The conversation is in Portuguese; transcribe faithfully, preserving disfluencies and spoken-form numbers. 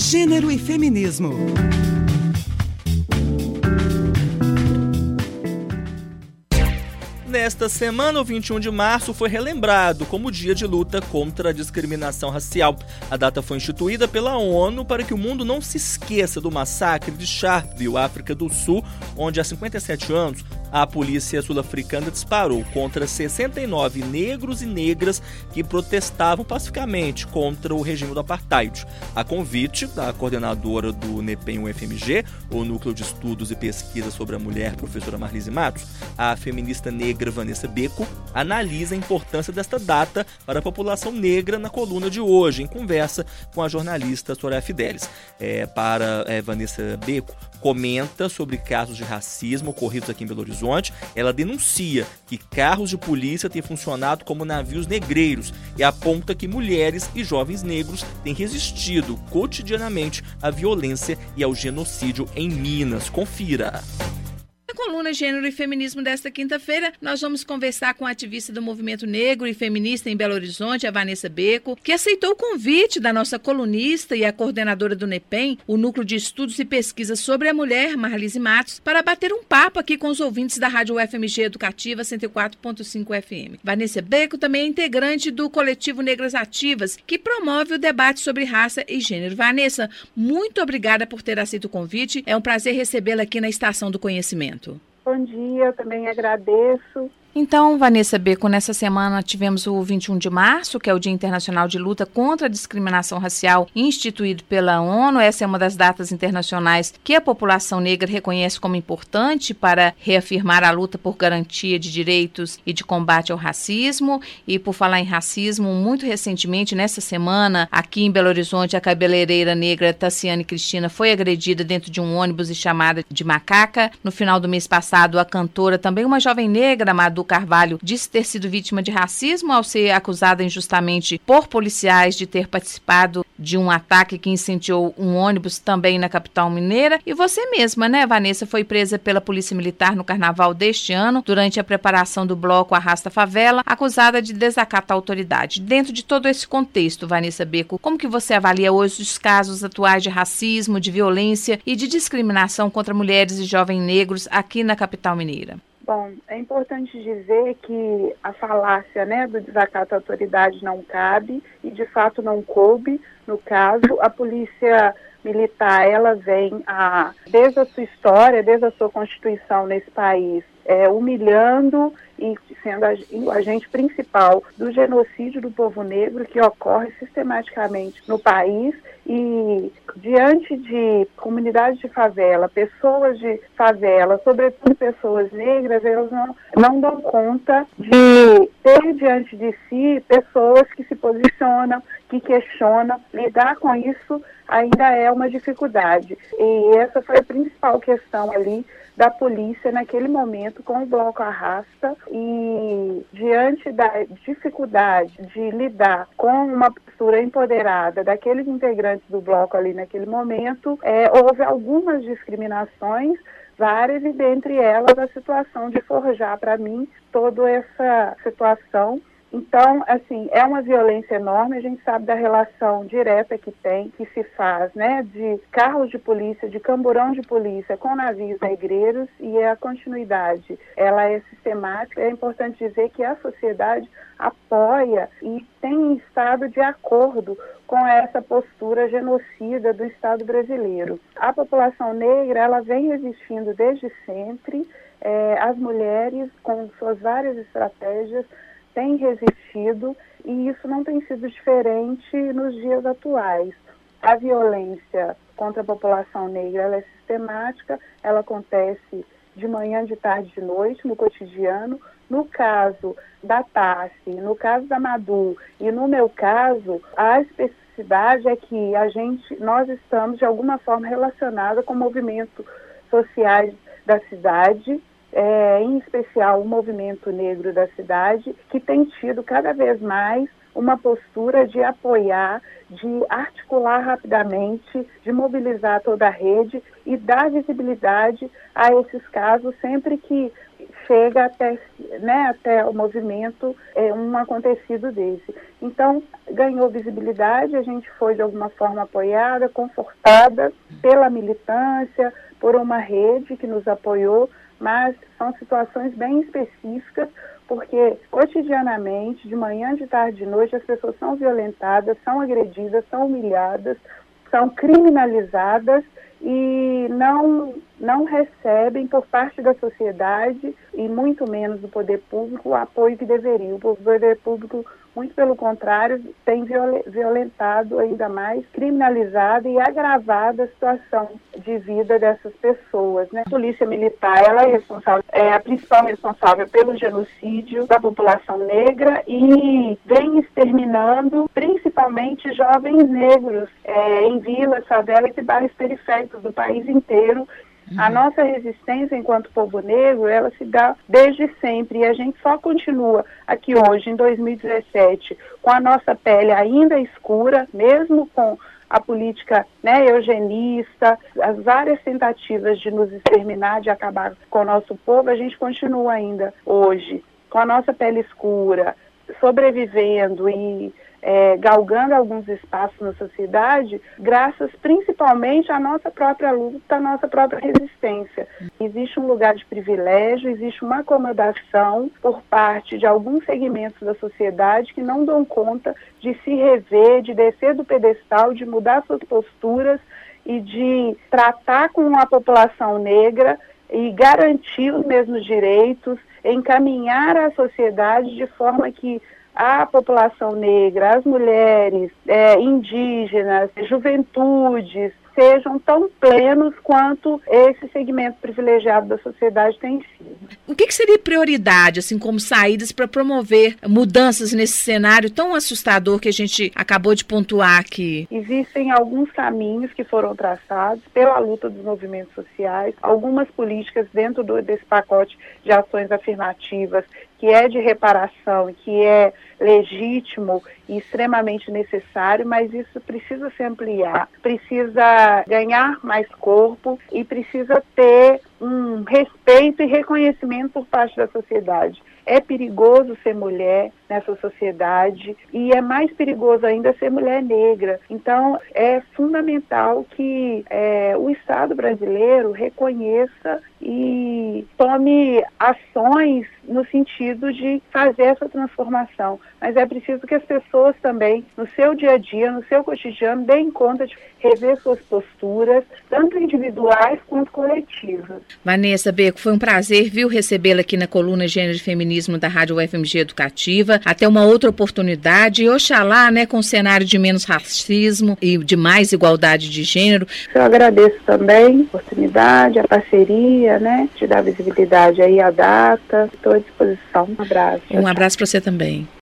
Gênero e feminismo. Nesta semana, o vinte e um de março, foi relembrado como Dia de Luta contra a Discriminação Racial. A data foi instituída pela ONU para que o mundo não se esqueça do massacre de Sharpeville, África do Sul, onde há cinquenta e sete anos a polícia sul-africana disparou contra sessenta e nove negros e negras que protestavam pacificamente contra o regime do apartheid. A convite da coordenadora do NEPEM U F M G, o Núcleo de Estudos e Pesquisa sobre a Mulher, professora Marlise Matos, a feminista negra Vanessa Becco analisa a importância desta data para a população negra na coluna de hoje, em conversa com a jornalista Soraya Fidelis. É, para é, Vanessa Becco, comenta sobre casos de racismo ocorridos aqui em Belo Horizonte. Ela denuncia que carros de polícia têm funcionado como navios negreiros e aponta que mulheres e jovens negros têm resistido cotidianamente à violência e ao genocídio em Minas. Confira! Na coluna Gênero e Feminismo desta quinta-feira, nós vamos conversar com a ativista do movimento negro e feminista em Belo Horizonte, a Vanessa Becco, que aceitou o convite da nossa colunista e a coordenadora do NEPEM, o Núcleo de Estudos e Pesquisa sobre a Mulher, Marlise Matos, para bater um papo aqui com os ouvintes da Rádio U F M G Educativa cento e quatro ponto cinco F M. Vanessa Becco também é integrante do coletivo Negras Ativas, que promove o debate sobre raça e gênero. Vanessa, muito obrigada por ter aceito o convite. É um prazer recebê-la aqui na Estação do Conhecimento. Bom dia, eu também agradeço. Então, Vanessa Becco, nessa semana tivemos o vinte e um de março, que é o Dia Internacional de Luta contra a Discriminação Racial, instituído pela ONU. Essa é uma das datas internacionais que a população negra reconhece como importante para reafirmar a luta por garantia de direitos e de combate ao racismo. E por falar em racismo, muito recentemente, nessa semana, aqui em Belo Horizonte, a cabeleireira negra Tassiane Cristina foi agredida dentro de um ônibus e chamada de macaca. No final do mês passado, a cantora, também uma jovem negra, Madu Carvalho, disse ter sido vítima de racismo ao ser acusada injustamente por policiais de ter participado de um ataque que incendiou um ônibus também na capital mineira. E você mesma, né, Vanessa, foi presa pela Polícia Militar no carnaval deste ano, durante a preparação do bloco Arrasta Favela, acusada de desacato à autoridade. Dentro de todo esse contexto, Vanessa Becco, como que você avalia hoje os casos atuais de racismo, de violência e de discriminação contra mulheres e jovens negros aqui na capital mineira? Bom, é importante dizer que a falácia, né, do desacato à autoridade não cabe e, de fato, não coube. No caso, a polícia militar, ela vem, a, desde a sua história, desde a sua constituição nesse país, é, humilhando e sendo a, o agente principal do genocídio do povo negro que ocorre sistematicamente no país. E diante de comunidades de favela, pessoas de favela, sobretudo pessoas negras, elas não, não dão conta de ter diante de si pessoas que se posicionam, que questionam. Lidar com isso ainda é uma dificuldade. E essa foi a principal questão ali da polícia naquele momento com o bloco Arrasta. E diante da dificuldade de lidar com uma postura empoderada daqueles integrantes do bloco ali naquele momento, é, houve algumas discriminações, várias, e dentre elas a situação de forjar para mim toda essa situação. Então, assim, é uma violência enorme, a gente sabe da relação direta que tem, que se faz, né, de carros de polícia, de camburão de polícia com navios negreiros, e a continuidade, ela é sistemática. É importante dizer que a sociedade apoia e tem estado de acordo com essa postura genocida do Estado brasileiro. A população negra, ela vem resistindo desde sempre, é, as mulheres, com suas várias estratégias, tem resistido, e isso não tem sido diferente nos dias atuais. A violência contra a população negra, ela é sistemática, ela acontece de manhã, de tarde, de noite, no cotidiano. No caso da Tassi, no caso da Madu e no meu caso, a especificidade é que a gente, nós estamos de alguma forma relacionados com movimentos sociais da cidade, É, em especial o movimento negro da cidade, que tem tido cada vez mais uma postura de apoiar, de articular rapidamente, de mobilizar toda a rede e dar visibilidade a esses casos sempre que chega até, né, até o movimento é, um acontecido desse. Então, ganhou visibilidade, a gente foi de alguma forma apoiada, confortada pela militância, por uma rede que nos apoiou, mas são situações bem específicas, porque cotidianamente, de manhã, de tarde, de noite, as pessoas são violentadas, são agredidas, são humilhadas, são criminalizadas e não, não recebem por parte da sociedade e muito menos do poder público o apoio que deveriam. O poder público, muito pelo contrário, tem violentado ainda mais, criminalizado e agravado a situação de vida dessas pessoas, né? A Polícia Militar, ela é responsável, é a principal responsável pelo genocídio da população negra e vem exterminando principalmente jovens negros é, em vilas, favelas e bairros periféricos do país inteiro. A nossa resistência enquanto povo negro, ela se dá desde sempre e a gente só continua aqui hoje, em dois mil e dezessete, com a nossa pele ainda escura, mesmo com a política, né, eugenista, as várias tentativas de nos exterminar, de acabar com o nosso povo, a gente continua ainda hoje com a nossa pele escura, sobrevivendo e É, galgando alguns espaços na sociedade, graças principalmente à nossa própria luta, à nossa própria resistência. Existe um lugar de privilégio, existe uma acomodação por parte de alguns segmentos da sociedade que não dão conta de se rever, de descer do pedestal, de mudar suas posturas e de tratar com a população negra e garantir os mesmos direitos, encaminhar a sociedade de forma que a população negra, as mulheres, é, indígenas, juventudes, sejam tão plenos quanto esse segmento privilegiado da sociedade tem sido. O que, que seria prioridade, assim, como saídas para promover mudanças nesse cenário tão assustador que a gente acabou de pontuar aqui? Existem alguns caminhos que foram traçados pela luta dos movimentos sociais, algumas políticas dentro do, desse pacote de ações afirmativas, que é de reparação, que é legítimo e extremamente necessário, mas isso precisa se ampliar, precisa ganhar mais corpo e precisa ter um respeito e reconhecimento por parte da sociedade. É perigoso ser mulher nessa sociedade e é mais perigoso ainda ser mulher negra. Então, é fundamental que é, o Estado brasileiro reconheça e tome ações no sentido de fazer essa transformação. Mas é preciso que as pessoas também, no seu dia a dia, no seu cotidiano, deem conta de rever suas posturas, tanto individuais quanto coletivas. Vanessa Beco, foi um prazer, viu, recebê-la aqui na coluna Gênero e Feminismo da Rádio U F M G Educativa. Até uma outra oportunidade e oxalá, né, com um cenário de menos racismo e de mais igualdade de gênero. Eu agradeço também a oportunidade, a parceria, né, de dar visibilidade aí à data. Estou à disposição. Um abraço. Um abraço para você também.